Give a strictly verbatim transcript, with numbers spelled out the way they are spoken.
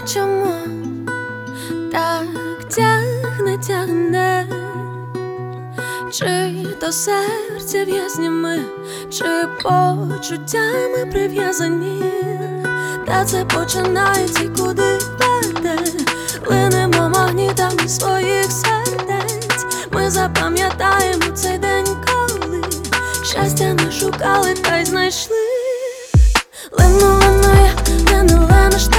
чому так тягне, тягне, чи то серця в'язні ми, чи почуттями прив'язані, та це починається й куди веде. Линемо магнітами своїх сердець. Ми запам'ятаємо цей день, коли щастя не шукали, та й знайшли. Лину, лину я, лину, лину ж